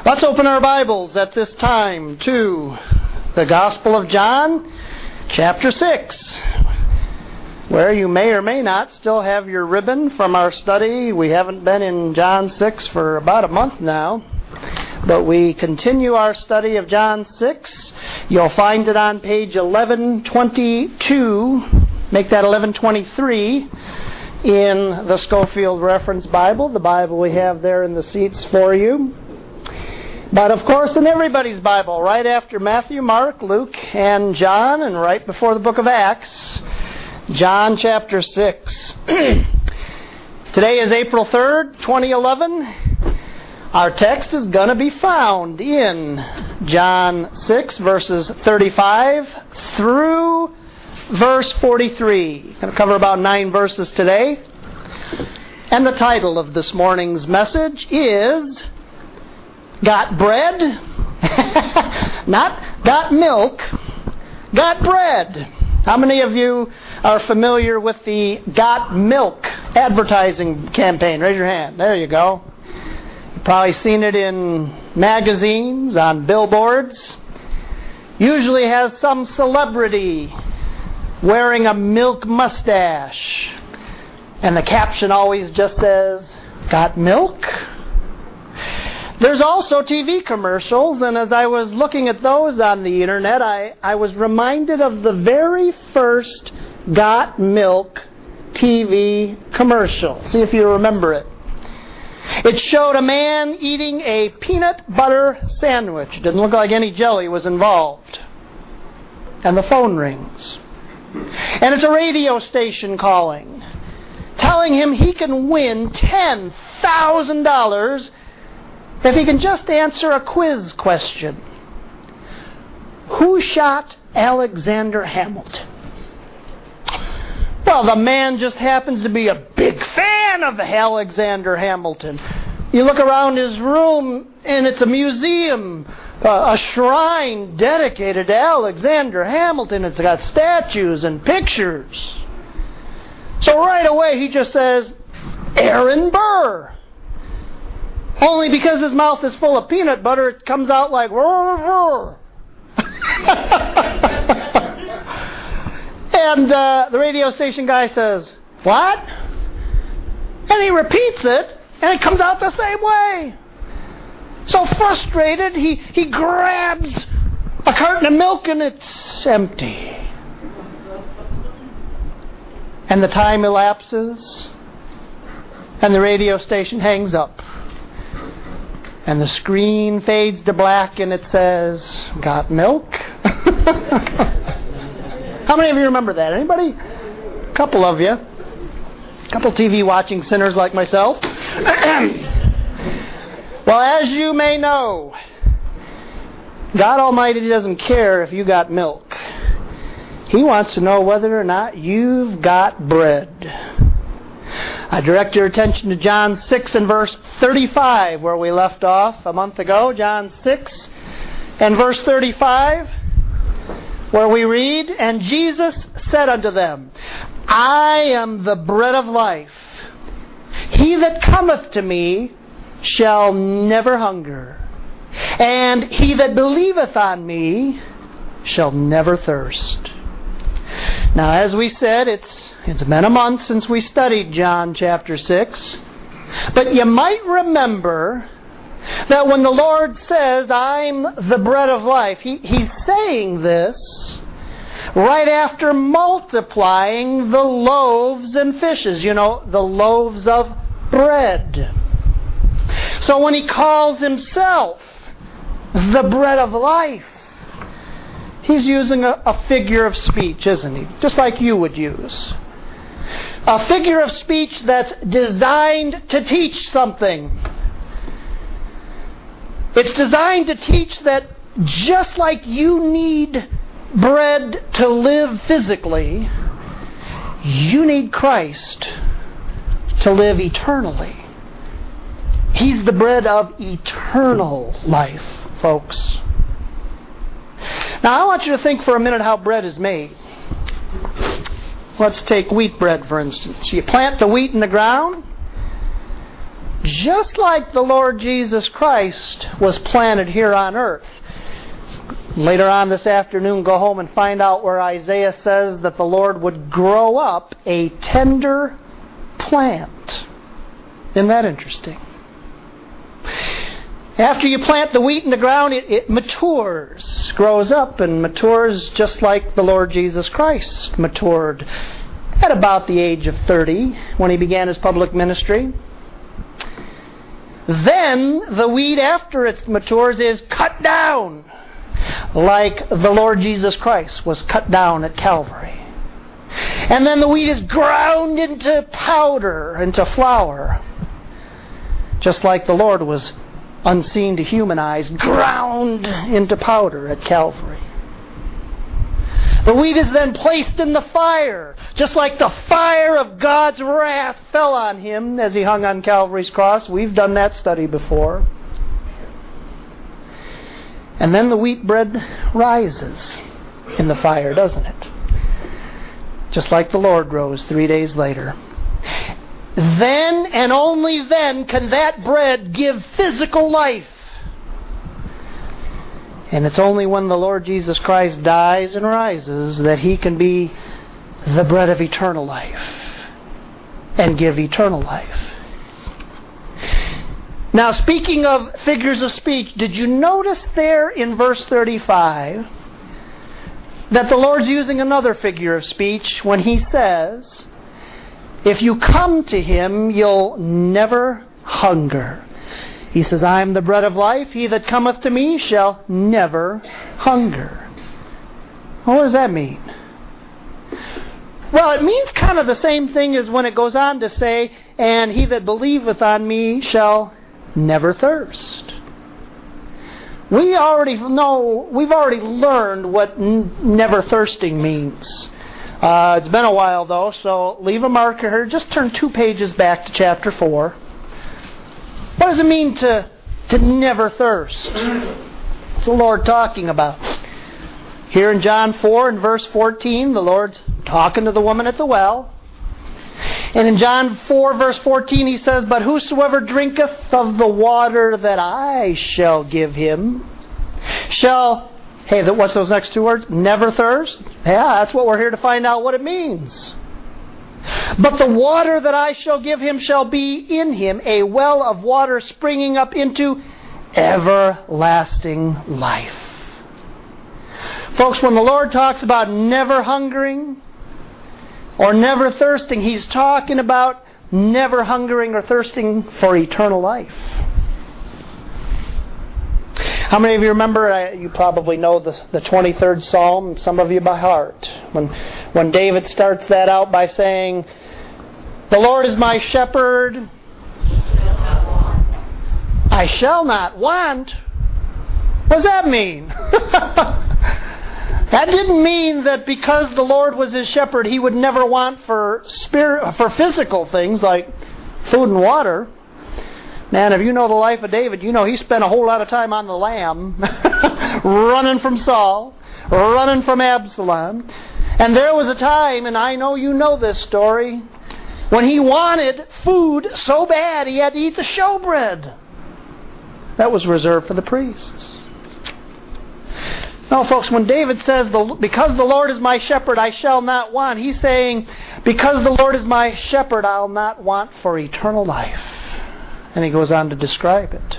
Let's open our Bibles at this time to the Gospel of John, chapter 6, where you may or may not still have your ribbon from our study. We haven't been in John 6 for about a month now, but we continue our study of John 6. You'll find it on page 1122, make that 1123, in the Schofield Reference Bible, the Bible we have there in the seats for you. But of course, in everybody's Bible, right after Matthew, Mark, Luke, and John, and right before the book of Acts, John chapter 6. Today is April 3rd, 2011. Our text is going to be found in John 6, verses 35 through verse 43. Going to cover about 9 verses today. And the title of this morning's message is Got Bread? Not got milk. Got bread. How many of you are familiar with the Got Milk advertising campaign? Raise your hand. There you go. You've probably seen it in magazines, on billboards. Usually has some celebrity wearing a milk mustache. And the caption always just says, "Got milk?" There's also TV commercials, and as I was looking at those on the internet, I was reminded of the very first Got Milk TV commercial. See if you remember it. It showed a man eating a peanut butter sandwich. It didn't look like any jelly was involved. And the phone rings. And it's a radio station calling, telling him he can win $10,000 if he can just answer a quiz question. Who shot Alexander Hamilton? Well, the man just happens to be a big fan of Alexander Hamilton. You look around his room, and it's a museum, a shrine dedicated to Alexander Hamilton. It's got statues and pictures. So right away he just says, Aaron Burr. Only because his mouth is full of peanut butter, it comes out like, roar, roar. And the radio station guy says, what? And he repeats it, and it comes out the same way. So frustrated, he grabs a carton of milk, and it's empty. And the time elapses, and the radio station hangs up. And the screen fades to black, and it says, "Got milk?" How many of you remember that? Anybody? A couple of you. A couple TV watching sinners like myself. Well, as you may know, God Almighty doesn't care if you got milk. He wants to know whether or not you've got bread. I direct your attention to John 6 and verse 35, where we left off a month ago. John 6 and verse 35, where we read, "And Jesus said unto them, I am the bread of life. He that cometh to me shall never hunger, and he that believeth on me shall never thirst." Now, as we said, it's been a month since we studied John chapter 6. But you might remember that when the Lord says, I'm the bread of life, He's saying this right after multiplying the loaves and fishes. You know, the loaves of bread. So when He calls Himself the bread of life, He's using a figure of speech, isn't He? Just like you would use. A figure of speech that's designed to teach something. It's designed to teach that just like you need bread to live physically, you need Christ to live eternally. He's the bread of eternal life, folks. Now, I want you to think for a minute how bread is made. Let's take wheat bread, for instance. You plant the wheat in the ground, just like the Lord Jesus Christ was planted here on earth. Later on this afternoon, go home and find out where Isaiah says that the Lord would grow up a tender plant. Isn't that interesting? After you plant the wheat in the ground, it matures, grows up and matures just like the Lord Jesus Christ matured at about the age of 30 when He began His public ministry. Then the wheat, after it matures, is cut down like the Lord Jesus Christ was cut down at Calvary. And then the wheat is ground into powder, into flour, just like the Lord was, unseen to human eyes, ground into powder at Calvary. The wheat is then placed in the fire, just like the fire of God's wrath fell on Him as He hung on Calvary's cross. We've done that study before. And then the wheat bread rises in the fire, doesn't it? Just like the Lord rose 3 days later. Then and only then can that bread give physical life. And it's only when the Lord Jesus Christ dies and rises that He can be the bread of eternal life and give eternal life. Now, speaking of figures of speech, did you notice there in verse 35 that the Lord's using another figure of speech when He says, if you come to Him, you'll never hunger. He says, I am the bread of life. He that cometh to me shall never hunger. Well, what does that mean? Well, it means kind of the same thing as when it goes on to say, and he that believeth on me shall never thirst. We've already learned what never thirsting means. It's been a while though, so leave a marker here. Just turn 2 pages back to chapter 4. What does it mean to never thirst? What's the Lord talking about? Here in John 4 and verse 14, the Lord's talking to the woman at the well. And in John 4 verse 14 He says, but whosoever drinketh of the water that I shall give him shall... Hey, what's those next 2 words? Never thirst? Yeah, that's what we're here to find out what it means. But the water that I shall give him shall be in him a well of water springing up into everlasting life. Folks, when the Lord talks about never hungering or never thirsting, He's talking about never hungering or thirsting for eternal life. How many of you remember, you probably know the 23rd Psalm, some of you by heart, when David starts that out by saying, the Lord is my shepherd, I shall not want. What does that mean? That didn't mean that because the Lord was his shepherd, he would never want for physical things like food and water. Man, if you know the life of David, you know he spent a whole lot of time on the lamb, running from Saul, running from Absalom. And there was a time, and I know you know this story, when he wanted food so bad he had to eat the showbread. That was reserved for the priests. No, folks, when David says, because the Lord is my shepherd, I shall not want, he's saying, because the Lord is my shepherd, I'll not want for eternal life. And he goes on to describe it.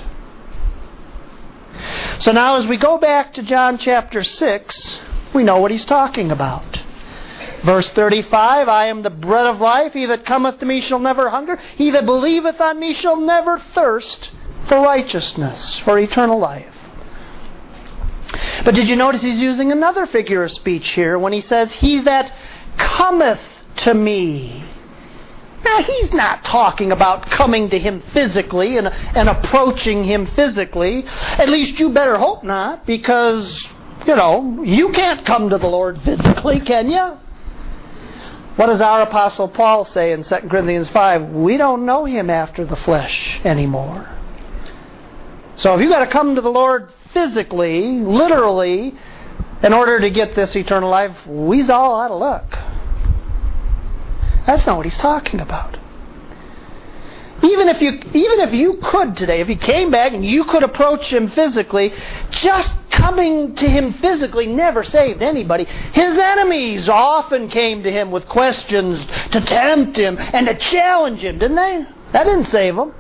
So now as we go back to John chapter 6, we know what he's talking about. Verse 35, I am the bread of life. He that cometh to me shall never hunger. He that believeth on me shall never thirst for righteousness, for eternal life. But did you notice he's using another figure of speech here when he says, he that cometh to me. Now, he's not talking about coming to him physically and approaching him physically. At least you better hope not, because, you can't come to the Lord physically, can you? What does our Apostle Paul say in 2 Corinthians 5? We don't know him after the flesh anymore. So if you've got to come to the Lord physically, literally, in order to get this eternal life, we's all out of luck. That's not what he's talking about. Even if you could today, if he came back and you could approach him physically, just coming to him physically never saved anybody. His enemies often came to him with questions to tempt him and to challenge him, didn't they? That didn't save him.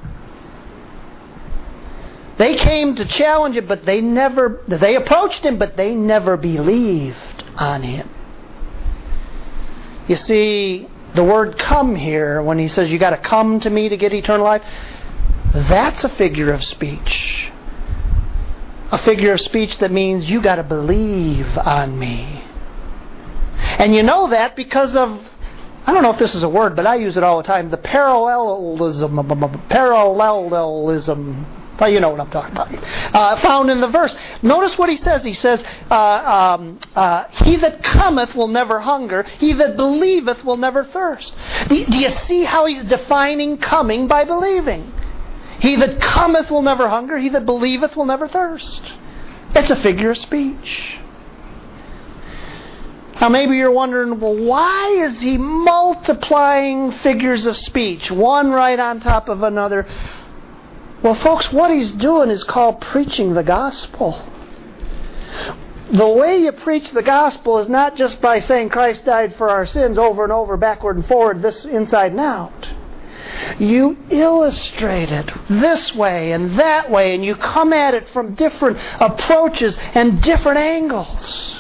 They came to challenge him, but they approached him, but they never believed on him. You see, the word come here, when he says you got to come to me to get eternal life, that's a figure of speech. A figure of speech that means you got to believe on me. And you know that because of, I don't know if this is a word, but I use it all the time, the parallelism. Well, you know what I'm talking about. Found in the verse. Notice what he says. He says, he that cometh will never hunger. He that believeth will never thirst. Do you see how he's defining coming by believing? He that cometh will never hunger. He that believeth will never thirst. It's a figure of speech. Now maybe you're wondering, well, why is he multiplying figures of speech, one right on top of another? Well, folks, what he's doing is called preaching the gospel. The way you preach the gospel is not just by saying Christ died for our sins over and over, backward and forward, this inside and out. You illustrate it this way and that way, and you come at it from different approaches and different angles.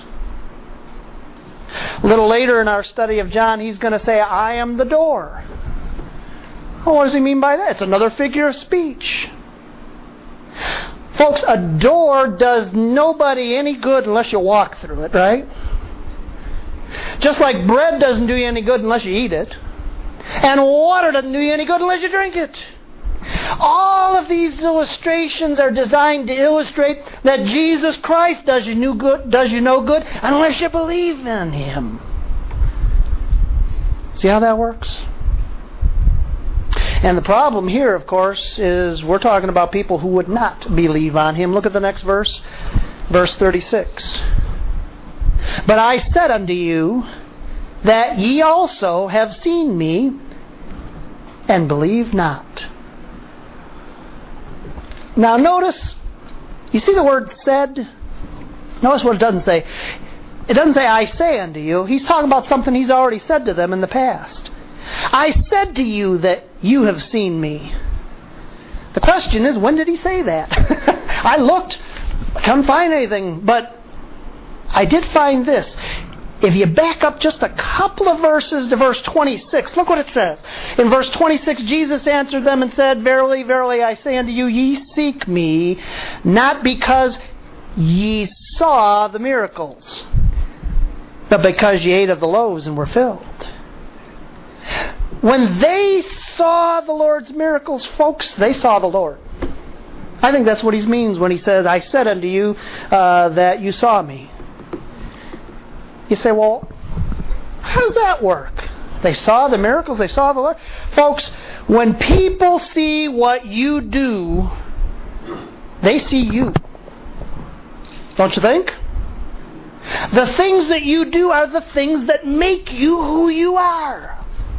A little later in our study of John, he's going to say, I am the door. Well, what does he mean by that? It's another figure of speech. Folks, a door does nobody any good unless you walk through it, right? Just like bread doesn't do you any good unless you eat it. And water doesn't do you any good unless you drink it. All of these illustrations are designed to illustrate that Jesus Christ does you no good unless you believe in Him. See how that works? And the problem here, of course, is we're talking about people who would not believe on Him. Look at the next verse, verse 36. But I said unto you that ye also have seen me and believe not. Now notice, you see the word said? Notice what it doesn't say. It doesn't say, I say unto you. He's talking about something He's already said to them in the past. I said to you that you have seen me. The question is, when did He say that? I looked, I couldn't find anything, but I did find this. If you back up just a couple of verses to verse 26, look what it says. In verse 26, Jesus answered them and said, Verily, verily, I say unto you, ye seek me, not because ye saw the miracles, but because ye ate of the loaves and were filled. When they saw the Lord's miracles, folks, they saw the Lord. I think that's what He means when He says, I said unto you that you saw me. You say, well, how does that work? They saw the miracles, they saw the Lord. Folks, when people see what you do, they see you. Don't you think? The things that you do are the things that make you who you are.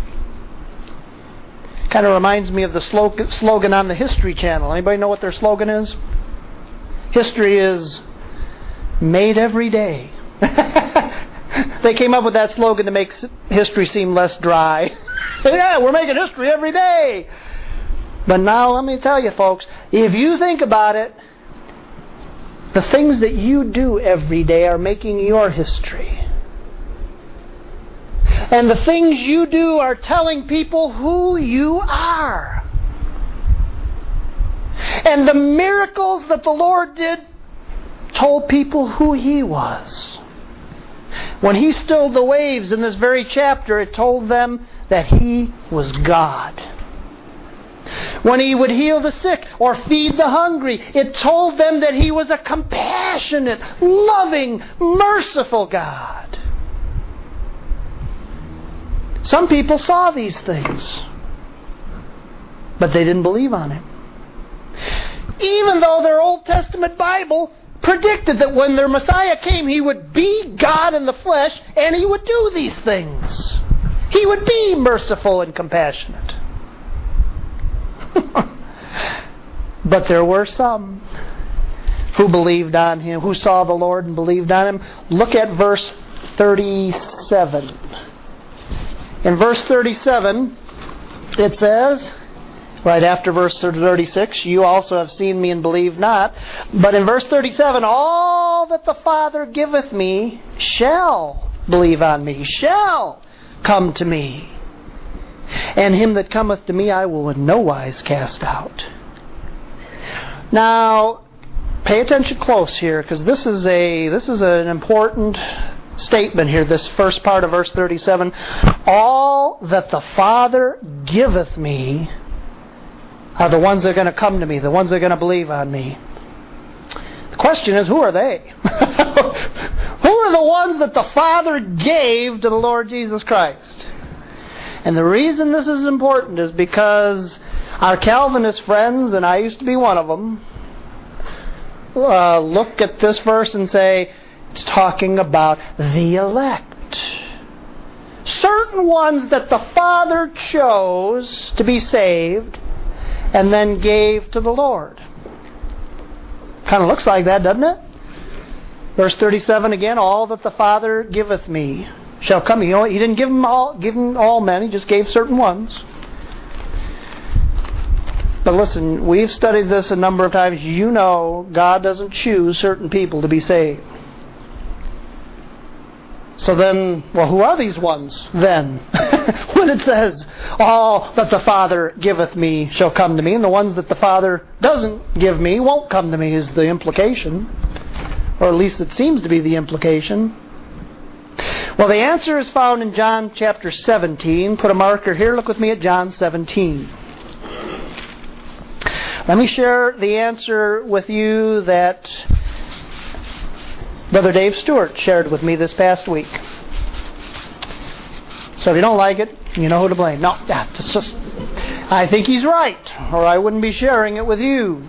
Kind of reminds me of the slogan on the History Channel. Anybody know what their slogan is? History is made every day. They came up with that slogan to make history seem less dry. Yeah, we're making history every day. But now let me tell you, folks, if you think about it, the things that you do every day are making your history. And the things you do are telling people who you are. And the miracles that the Lord did told people who He was. When He stilled the waves in this very chapter, it told them that He was God. When He would heal the sick or feed the hungry, it told them that He was a compassionate, loving, merciful God. Some people saw these things, but they didn't believe on Him. Even though their Old Testament Bible predicted that when their Messiah came, He would be God in the flesh and He would do these things. He would be merciful and compassionate. But there were some who believed on Him, who saw the Lord and believed on Him. Look at verse 37. In verse 37, it says, right after verse 36, you also have seen me and believe not. But in verse 37, all that the Father giveth me shall believe on me, shall come to me. And him that cometh to me I will in no wise cast out. Now, pay attention close here, because this is an important statement here, this first part of verse 37. All that the Father giveth me are the ones that are going to come to me, the ones that are going to believe on me. The question is, who are they? Who are the ones that the Father gave to the Lord Jesus Christ? And the reason this is important is because our Calvinist friends, and I used to be one of them, look at this verse and say, it's talking about the elect. Certain ones that the Father chose to be saved and then gave to the Lord. Kind of looks like that, doesn't it? Verse 37 again, all that the Father giveth me shall come. He didn't give them all men, He just gave certain ones. But listen, we've studied this a number of times. You know God doesn't choose certain people to be saved. So then, well, who are these ones then? When it says, all that the Father giveth me shall come to me, and the ones that the Father doesn't give me won't come to me, is the implication. Or at least it seems to be the implication. Well, the answer is found in John chapter 17. Put a marker here. Look with me at John 17. Let me share the answer with you that Brother Dave Stewart shared with me this past week. So if you don't like it, you know who to blame. No, it's just, I think he's right, or I wouldn't be sharing it with you.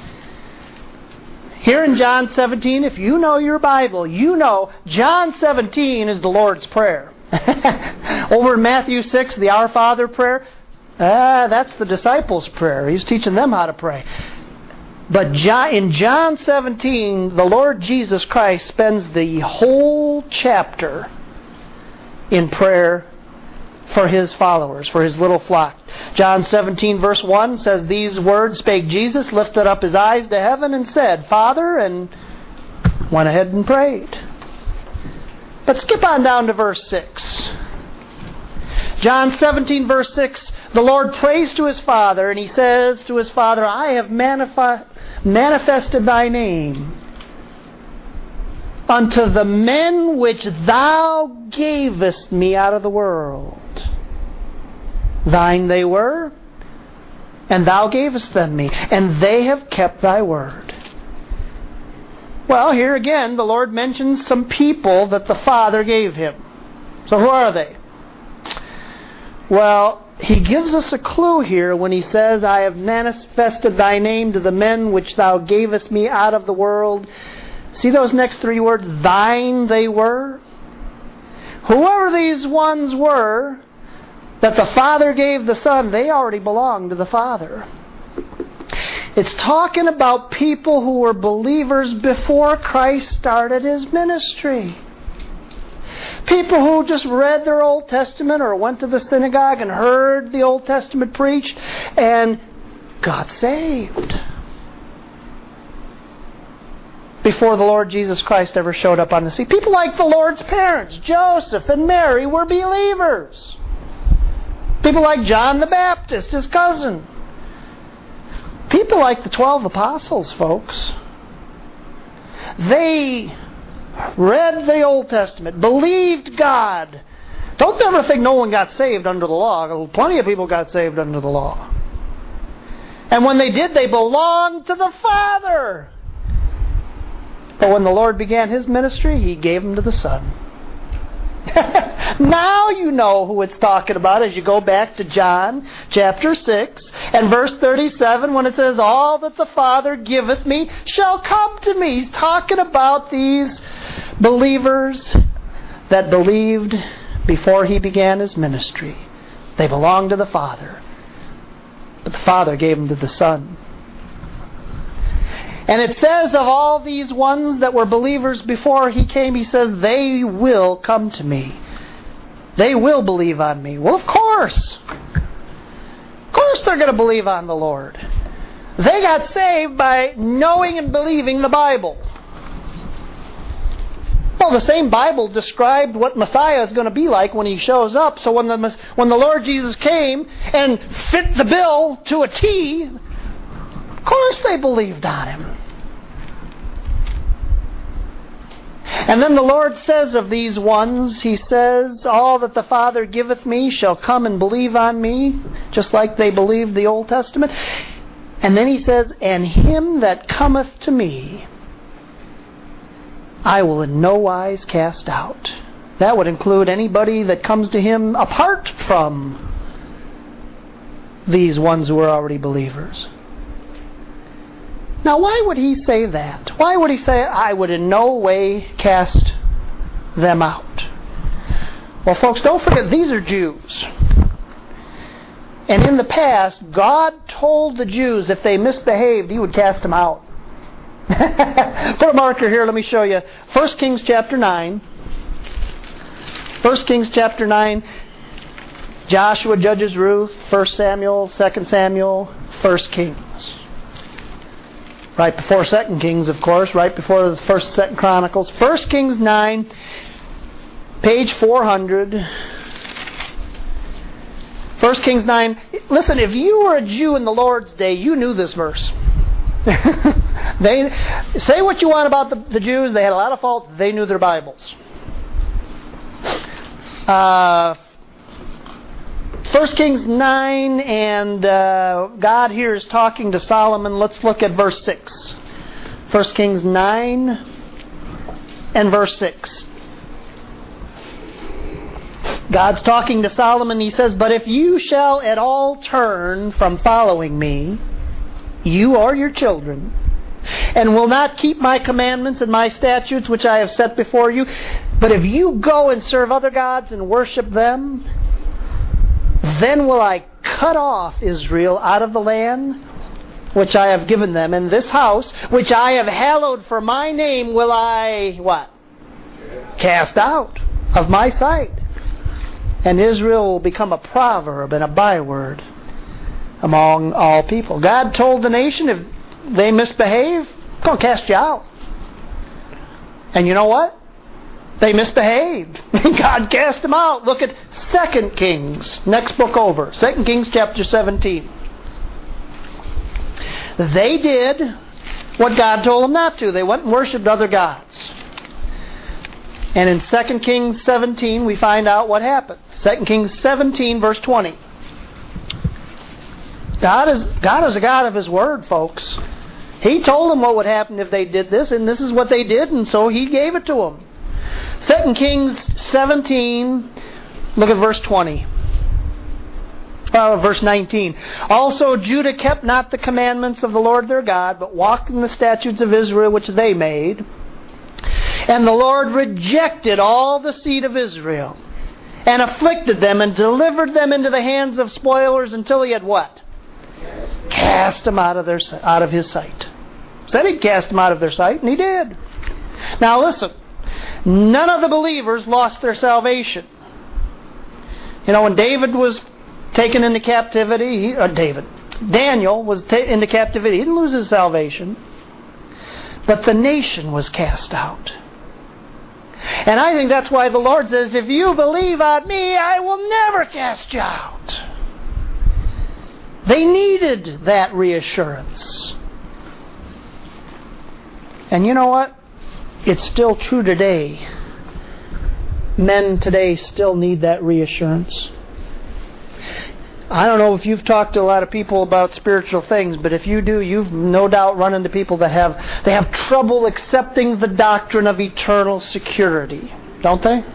Here in John 17, if you know your Bible, you know John 17 is the Lord's Prayer. Over in Matthew 6, the Our Father prayer, that's the disciples' prayer. He's teaching them how to pray. But in John 17, the Lord Jesus Christ spends the whole chapter in prayer for His followers, for His little flock. John 17 verse 1 says, these words spake Jesus, lifted up His eyes to heaven and said, Father, and went ahead and prayed. But skip on down to verse 6. John 17 verse 6, the Lord prays to His Father, and He says to His Father, I have manifested Thy name unto the men which Thou gavest me out of the world. Thine they were, and Thou gavest them me, and they have kept Thy word. Well, here again, the Lord mentions some people that the Father gave Him. So who are they? Well, He gives us a clue here when He says, I have manifested Thy name to the men which Thou gavest me out of the world. See those next three words? Thine they were. Whoever these ones were that the Father gave the Son, they already belonged to the Father. It's talking about people who were believers before Christ started His ministry. People who just read their Old Testament or went to the synagogue and heard the Old Testament preached and got saved before the Lord Jesus Christ ever showed up on the scene. People like the Lord's parents, Joseph and Mary, were believers. People like John the Baptist, his cousin. People like the 12 apostles, folks. They read the Old Testament, believed God. Don't ever think no one got saved under the law. Plenty of people got saved under the law. And when they did, they belonged to the Father. But when the Lord began His ministry, He gave them to the Son. Now you know who it's talking about as you go back to John chapter 6 and verse 37 when it says, all that the Father giveth me shall come to me. He's talking about these believers that believed before He began His ministry. They belong to the Father. but the Father gave them to the Son. And it says of all these ones that were believers before He came, He says, they will come to me. They will believe on me. Well, of course. Of course they're going to believe on the Lord. They got saved by knowing and believing the Bible. Well, the same Bible described what Messiah is going to be like when He shows up. So when the Lord Jesus came and fit the bill to a T, of course they believed on Him. And then the Lord says of these ones, He says, all that the Father giveth me shall come and believe on me, just like they believed the Old Testament. And then He says, and him that cometh to me, I will in no wise cast out. That would include anybody that comes to Him apart from these ones who are already believers. Now, why would He say that? Why would He say, I would in no way cast them out? Well, folks, don't forget, these are Jews. And in the past, God told the Jews if they misbehaved, He would cast them out. Put a marker here, let me show you. 1 Kings chapter 9. 1 Kings chapter 9. Joshua judges Ruth. 1 Samuel, 2 Samuel, 1 Kings. Right before 2 Kings, of course. Right before the 1st and 2nd Chronicles. 1 Kings 9, page 400. 1 Kings 9. Listen, if you were a Jew in the Lord's day, you knew this verse. They say what you want about the Jews. They had a lot of faults. They knew their Bibles. 1 Kings 9, and God here is talking to Solomon. Let's look at verse 6. 1 Kings 9 and verse 6. God's talking to Solomon. He says, but if you shall at all turn from following me, you or your children, and will not keep my commandments and my statutes which I have set before you, but if you go and serve other gods and worship them, then will I cut off Israel out of the land which I have given them, and this house which I have hallowed for my name will I, what? Cast out of my sight. And Israel will become a proverb and a byword among all people. God told the nation, if they misbehave, I'm going to cast you out. And you know what? They misbehaved. God cast them out. Look at 2 Kings, next book over. 2 Kings chapter 17. They did what God told them not to. They went and worshipped other gods. And in 2 Kings 17, we find out what happened. 2 Kings 17, verse 20. God is a God of His Word, folks. He told them what would happen if they did this, and this is what they did, and so He gave it to them. 2 Kings 17, look at verse 20. Verse 19. Also Judah kept not the commandments of the Lord their God, but walked in the statutes of Israel which they made. And the Lord rejected all the seed of Israel, and afflicted them, and delivered them into the hands of spoilers until He had what? Cast them out of His sight. Said He'd cast them out of their sight, and He did. Now listen, none of the believers lost their salvation. You know, when David was taken into captivity, Daniel was into captivity, he didn't lose his salvation. But the nation was cast out. And I think that's why the Lord says, if you believe on me, I will never cast you out. They needed that reassurance. And you know what? It's still true today. Men today still need that reassurance. I don't know if you've talked to a lot of people about spiritual things, but if you do, you've no doubt run into people that have trouble accepting the doctrine of eternal security, don't they?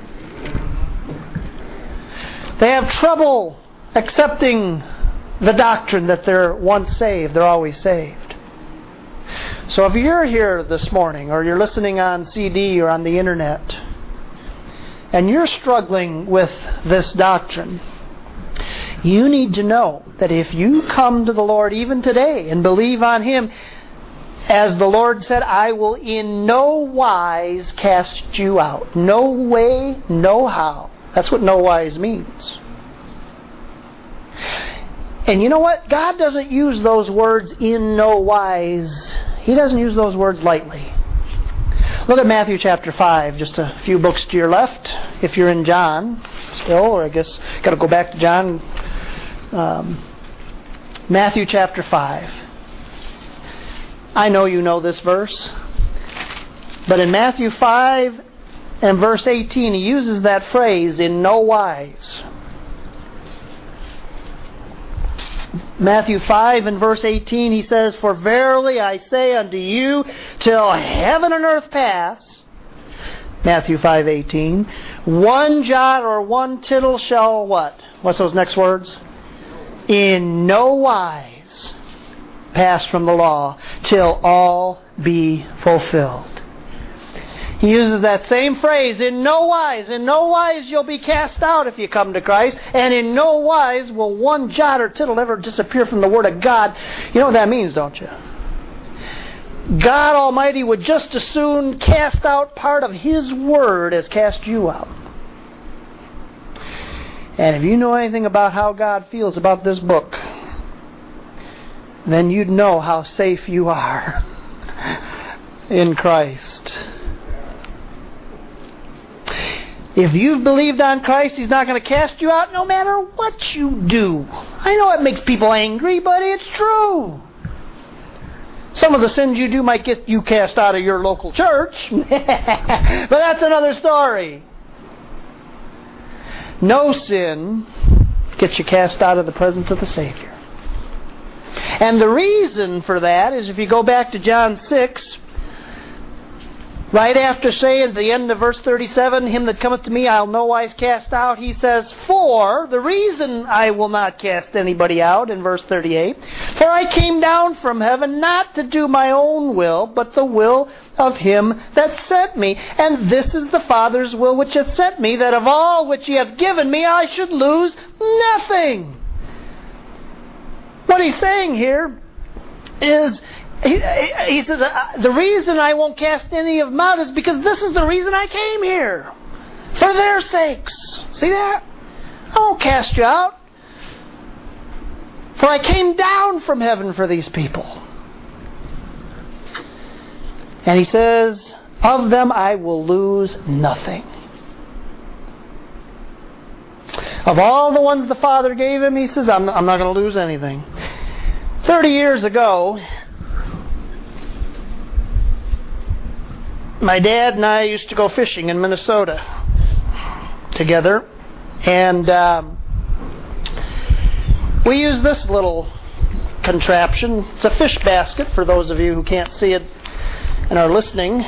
They have trouble accepting the doctrine that they're once saved, they're always saved. So if you're here this morning, or you're listening on CD or on the internet, and you're struggling with this doctrine, You need to know that if you come to the Lord even today and believe on Him, as the Lord said, I will in no wise cast you out. No way, no how. That's what no wise means. And you know what? God doesn't use those words in no wise. He doesn't use those words lightly. Look at Matthew chapter 5, just a few books to your left. If you're in John still, or I guess got to go back to John. Matthew chapter 5. I know you know this verse. But in Matthew 5 and verse 18, he uses that phrase, in no wise. Matthew 5 and verse 18, he says, For verily I say unto you, till heaven and earth pass, Matthew 5:18, one jot or one tittle shall what? What's those next words? In no wise pass from the law, till all be fulfilled. He uses that same phrase, in no wise. In no wise you'll be cast out if you come to Christ. And in no wise will one jot or tittle ever disappear from the Word of God. You know what that means, don't you? God Almighty would just as soon cast out part of His Word as cast you out. And if you know anything about how God feels about this book, then you'd know how safe you are in Christ. If you've believed on Christ, He's not going to cast you out no matter what you do. I know it makes people angry, but it's true. Some of the sins you do might get you cast out of your local church, but that's another story. No sin gets you cast out of the presence of the Savior. And the reason for that is if you go back to John 6, right after saying at the end of verse 37, Him that cometh to me I'll no wise cast out, He says, For the reason I will not cast anybody out, in verse 38, For I came down from heaven not to do my own will, but the will of Him that sent me. And this is the Father's will which hath sent me, that of all which He hath given me I should lose nothing. What He's saying here is, He says, the reason I won't cast any of them out is because this is the reason I came here. For their sakes. See that? I won't cast you out. For I came down from heaven for these people. And He says, of them I will lose nothing. Of all the ones the Father gave Him, He says, I'm not going to lose anything. 30 years ago, my dad and I used to go fishing in Minnesota together. And we used this little contraption. It's a fish basket, for those of you who can't see it and are listening.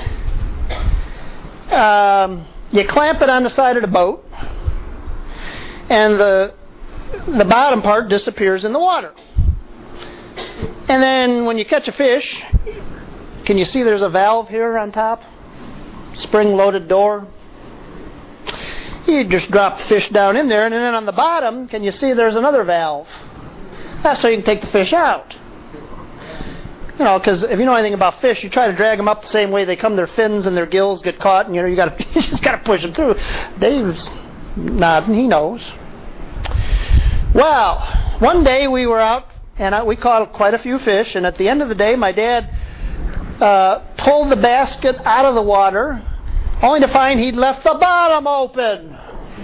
You clamp it on the side of the boat, and the bottom part disappears in the water. And then when you catch a fish, can you see there's a valve here on top? Spring-loaded door. You just drop the fish down in there, and then on the bottom, can you see there's another valve? That's so you can take the fish out. You know, because if you know anything about fish, you try to drag them up the same way they come. Their fins and their gills get caught, and you just got to push them through. Dave's nodding; he knows. Well, one day we were out, and we caught quite a few fish. And at the end of the day, my dad pulled the basket out of the water, only to find he'd left the bottom open.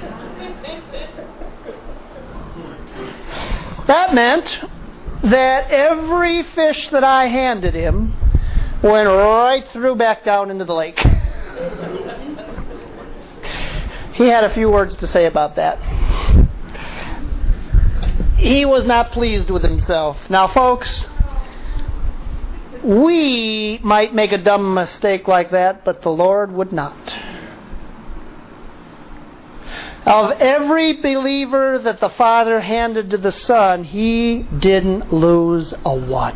That meant that every fish that I handed him went right through back down into the lake. He had a few words to say about that. He was not pleased with himself. Now, folks, we might make a dumb mistake like that, but the Lord would not. Of every believer that the Father handed to the Son, He didn't lose a one.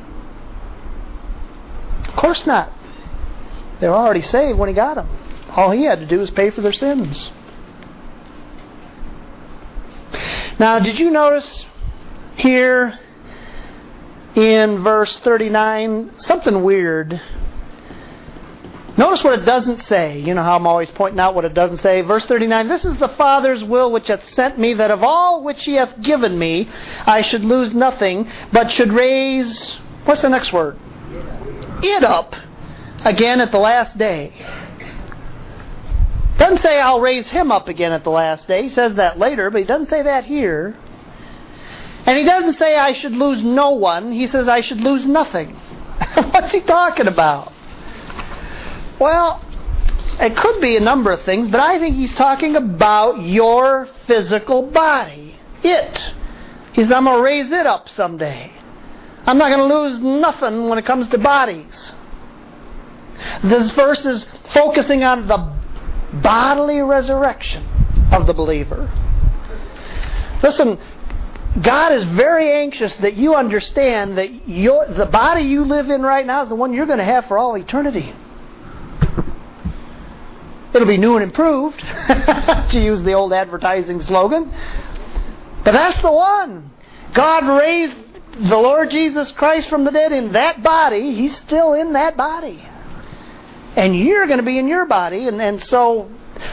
Of course not. They were already saved when He got them. All He had to do was pay for their sins. Now, did you notice here in verse 39 something weird? Notice what it doesn't say. You know how I'm always pointing out what it doesn't say. Verse 39, this is the Father's will which hath sent me, that of all which He hath given me, I should lose nothing, but should raise, what's the next word? It up again at the last day. Doesn't say I'll raise Him up again at the last day. He says that later, but He doesn't say that here. And He doesn't say I should lose no one. He says I should lose nothing. What's He talking about? Well, it could be a number of things, but I think He's talking about your physical body. It. He says, I'm going to raise it up someday. I'm not going to lose nothing when it comes to bodies. This verse is focusing on the bodily resurrection of the believer. Listen, God is very anxious that you understand that the body you live in right now is the one you're going to have for all eternity. It'll be new and improved, to use the old advertising slogan. But that's the one. God raised the Lord Jesus Christ from the dead in that body. He's still in that body. And you're going to be in your body. And so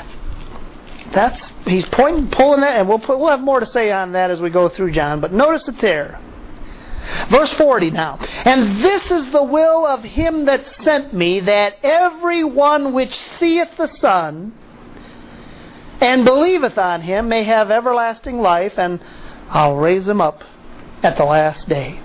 He's pulling that, and we'll have more to say on that as we go through John. But notice it there. Verse 40 now. And this is the will of Him that sent me, that every one which seeth the Son and believeth on Him may have everlasting life, and I'll raise him up at the last day.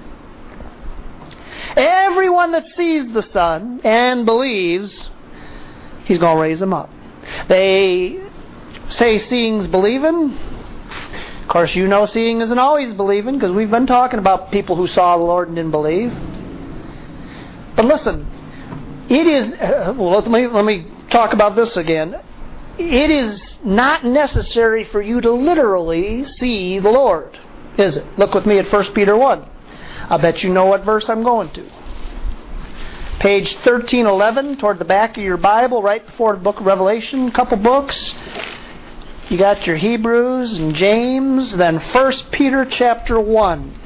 Everyone that sees the Son and believes, He's going to raise him up. They say seeing's believing. Of course, you know seeing isn't always believing, because we've been talking about people who saw the Lord and didn't believe. But listen, it is... let me talk about this again. It is not necessary for you to literally see the Lord, is it? Look with me at 1 Peter 1. I bet you know what verse I'm going to. Page 1311, toward the back of your Bible, right before the book of Revelation, a couple books. You got your Hebrews and James, then 1 Peter chapter 1.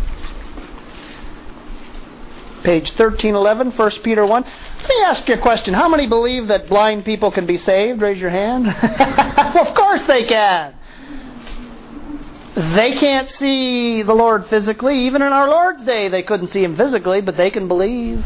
Page 1311, 1 Peter 1. Let me ask you a question. How many believe that blind people can be saved? Raise your hand. Well, of course they can. They can't see the Lord physically. Even in our Lord's day, they couldn't see Him physically, but they can believe.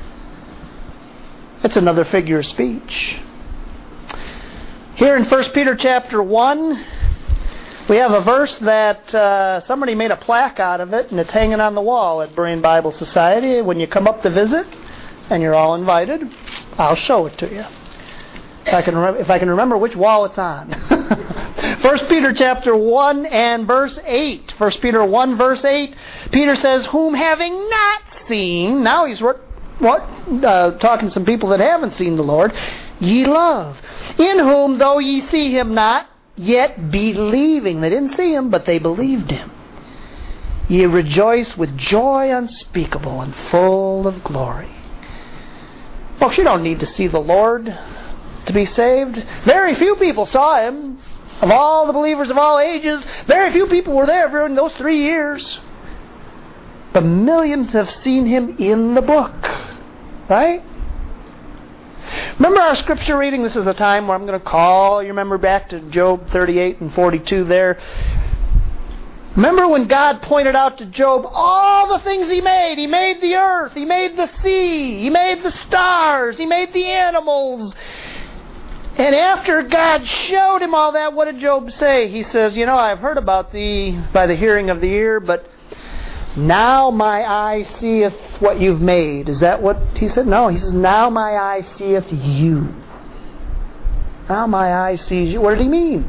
It's another figure of speech. Here in 1 Peter chapter 1, we have a verse that somebody made a plaque out of it, and it's hanging on the wall at Berean Bible Society. When you come up to visit, and you're all invited, I'll show it to you. If I can remember which wall it's on. 1 Peter chapter 1 and verse 8. 1 Peter 1 verse 8, Peter says, whom having not seen, now he's talking to some people that haven't seen the Lord, ye love, in whom though ye see Him not, yet believing. They didn't see Him, but they believed Him. Ye rejoice with joy unspeakable and full of glory. Folks, you don't need to see the Lord to be saved. Very few people saw Him. Of all the believers of all ages, very few people were there during those 3 years. But millions have seen Him in the book. Right? Remember our scripture reading? This is a time where I'm going to call you remember back to Job 38 and 42 there. Remember when God pointed out to Job all the things He made? He made the earth. He made the sea. He made the stars. He made the animals. And after God showed him all that, what did Job say? He says, I've heard about thee by the hearing of the ear, but now my eye seeth what you've made. Is that what he said? No, he says, now my eye seeth you. Now my eye sees you. What did he mean?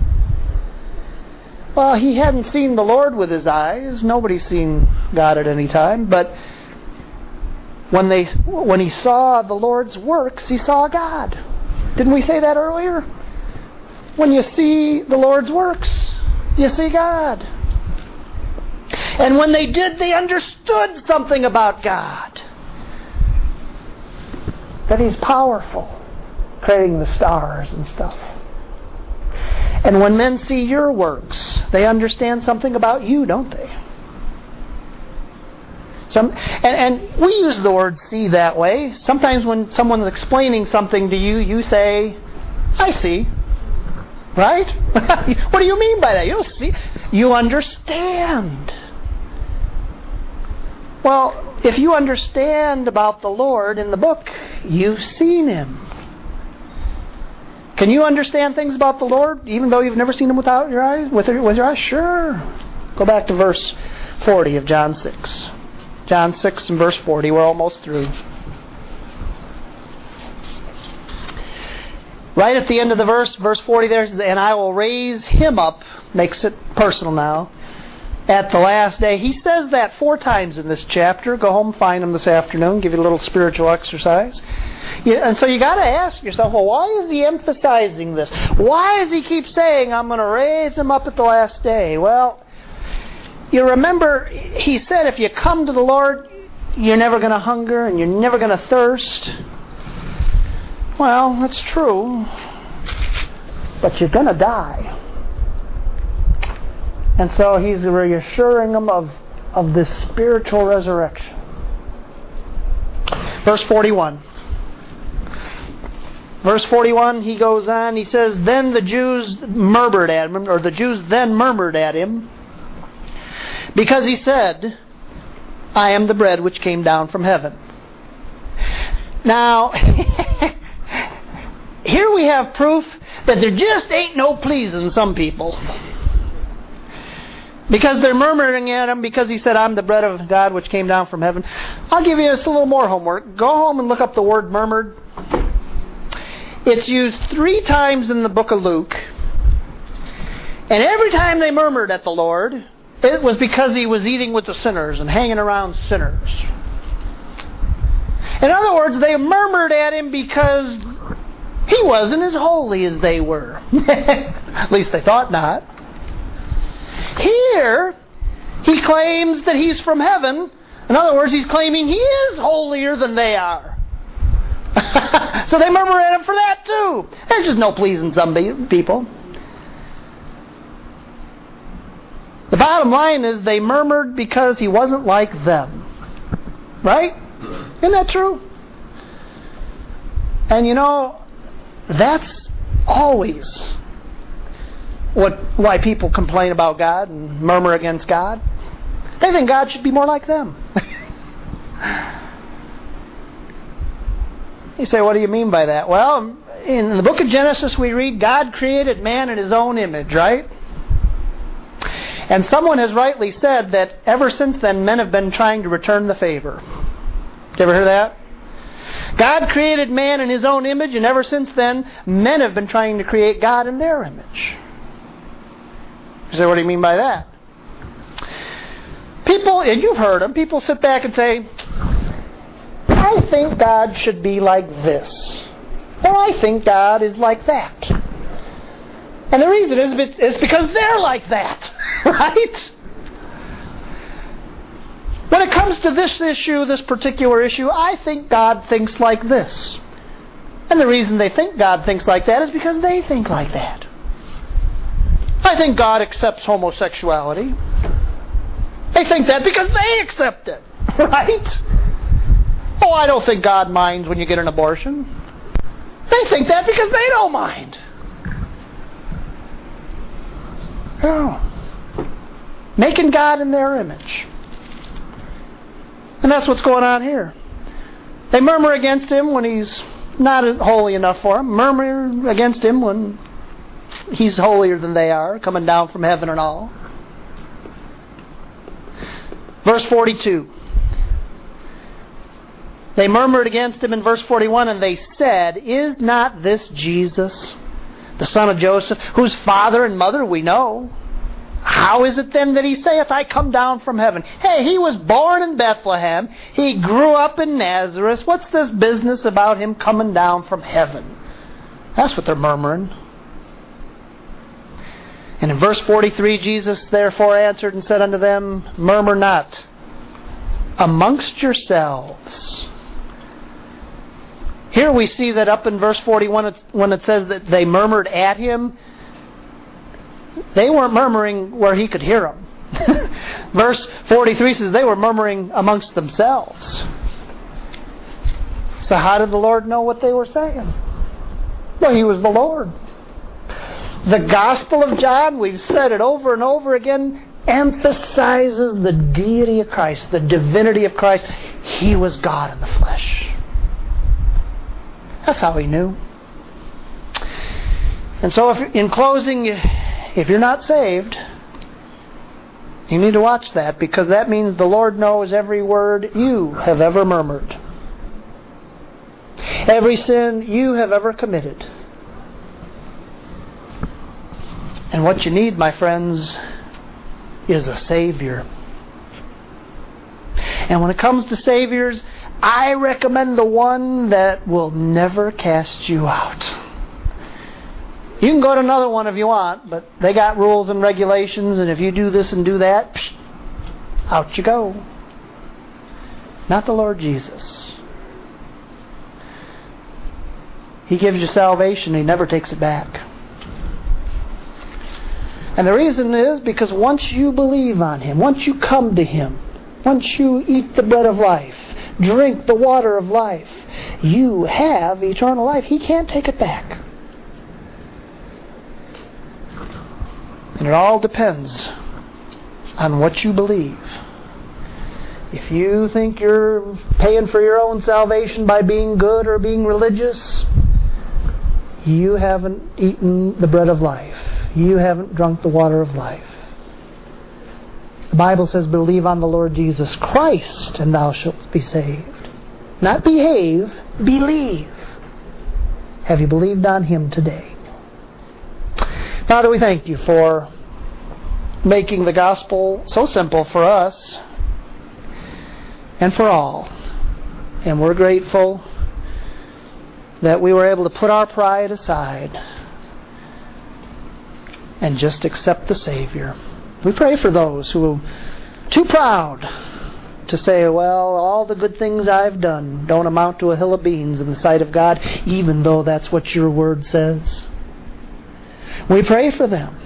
Well, he hadn't seen the Lord with his eyes. Nobody's seen God at any time. But when he saw the Lord's works, he saw God. Didn't we say that earlier? When you see the Lord's works, you see God. And when they did, they understood something about God. That He's powerful, creating the stars and stuff. And when men see your works, They understand something about you, don't they? And we use the word see that way. Sometimes when someone's explaining something to you, you say, I see. Right? What do you mean by that? You don't see. You understand. Well, if you understand about the Lord in the book, you've seen Him. Can you understand things about the Lord even though you've never seen Him without your eyes? With your eyes? Sure. Go back to verse 40 of John 6. John 6 and verse 40. We're almost through. Right at the end of the verse 40 there, and I will raise Him up, makes it personal now, at the last day. He says that 4 times in this chapter. Go home, find Him this afternoon, give you a little spiritual exercise. And so you got to ask yourself, well, why is He emphasizing this? Why does He keep saying, I'm going to raise Him up at the last day? Well, you remember, He said if you come to the Lord, you're never going to hunger and you're never going to thirst. Well, that's true. But you're going to die. And so He's reassuring them of this spiritual resurrection. Verse 41. Verse 41, He goes on, He says, Then the Jews murmured at Him, or the Jews then murmured at Him, because He said, I am the bread which came down from heaven. Now, here we have proof that there just ain't no pleasing some people. Because they're murmuring at Him because He said, I'm the bread of God which came down from heaven. I'll give you just a little more homework. Go home and look up the word murmured. It's used 3 times in the book of Luke. And every time they murmured at the Lord, it was because He was eating with the sinners and hanging around sinners. In other words, they murmured at Him because He wasn't as holy as they were. At least they thought not. Here, He claims that He's from heaven. In other words, He's claiming He is holier than they are. So they murmur at Him for that too. There's just no pleasing some people. The bottom line is they murmured because He wasn't like them. Right? Isn't that true? And you know, that's always why people complain about God and murmur against God. They think God should be more like them. You say, what do you mean by that? Well, in the book of Genesis we read God created man in His own image, right? And someone has rightly said that ever since then men have been trying to return the favor. Did you ever hear that? God created man in His own image, and ever since then men have been trying to create God in their image. You say, what do you mean by that? People, and you've heard them, people sit back and say, I think God should be like this. Or I think God is like that. And the reason is because they're like that. Right? When it comes to this issue, this particular issue, I think God thinks like this. And the reason they think God thinks like that is because they think like that. I think God accepts homosexuality. They think that because they accept it. Right? Oh, I don't think God minds when you get an abortion. They think that because they don't mind. Oh. Making God in their image. And that's what's going on here. They murmur against Him when He's not holy enough for them. Murmur against Him when He's holier than they are, coming down from heaven and all. Verse 42. They murmured against Him in verse 41, and they said, Is not this Jesus, the son of Joseph, whose father and mother we know? How is it then that He saith, I come down from heaven? Hey, He was born in Bethlehem. He grew up in Nazareth. What's this business about Him coming down from heaven? That's what they're murmuring. And in verse 43, Jesus therefore answered and said unto them, Murmur not amongst yourselves. Here we see that up in verse 41, when it says that they murmured at Him, They weren't murmuring where he could hear them. Verse 43 says they were murmuring amongst themselves. So how did the Lord know what they were saying? Well, He was the Lord. The Gospel of John, we've said it over and over again, emphasizes the deity of Christ, the divinity of Christ. He was God in the flesh. That's how He knew. And so in closing, if you're not saved, you need to watch that, because that means the Lord knows every word you have ever murmured, every sin you have ever committed. And what you need, my friends, is a Savior. And when it comes to Saviors, I recommend the one that will never cast you out. You can go to another one if you want, but they got rules and regulations, and if you do this and do that, out you go. Not the Lord Jesus. He gives you salvation, He never takes it back. And the reason is because once you believe on Him, once you come to Him, once you eat the bread of life, drink the water of life, you have eternal life. He can't take it back. And it all depends on what you believe. If you think you're paying for your own salvation by being good or being religious, you haven't eaten the bread of life. You haven't drunk the water of life. The Bible says, believe on the Lord Jesus Christ and thou shalt be saved. Not behave, believe. Have you believed on Him today? Father, we thank You for making the gospel so simple for us and for all. And we're grateful that we were able to put our pride aside and just accept the Savior. We pray for those who are too proud to say, well, all the good things I've done don't amount to a hill of beans in the sight of God, even though that's what Your Word says. We pray for them.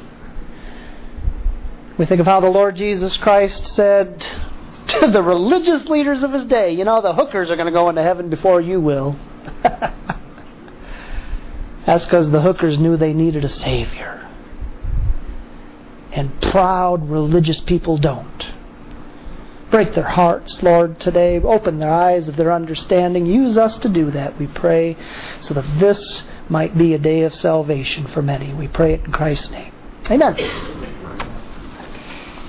We think of how the Lord Jesus Christ said to the religious leaders of His day, you know, the hookers are going to go into heaven before you will. That's because the hookers knew they needed a Savior. And proud religious people don't. Break their hearts, Lord, today. Open their eyes of their understanding. Use us to do that, we pray, so that this might be a day of salvation for many. We pray it in Christ's name. Amen.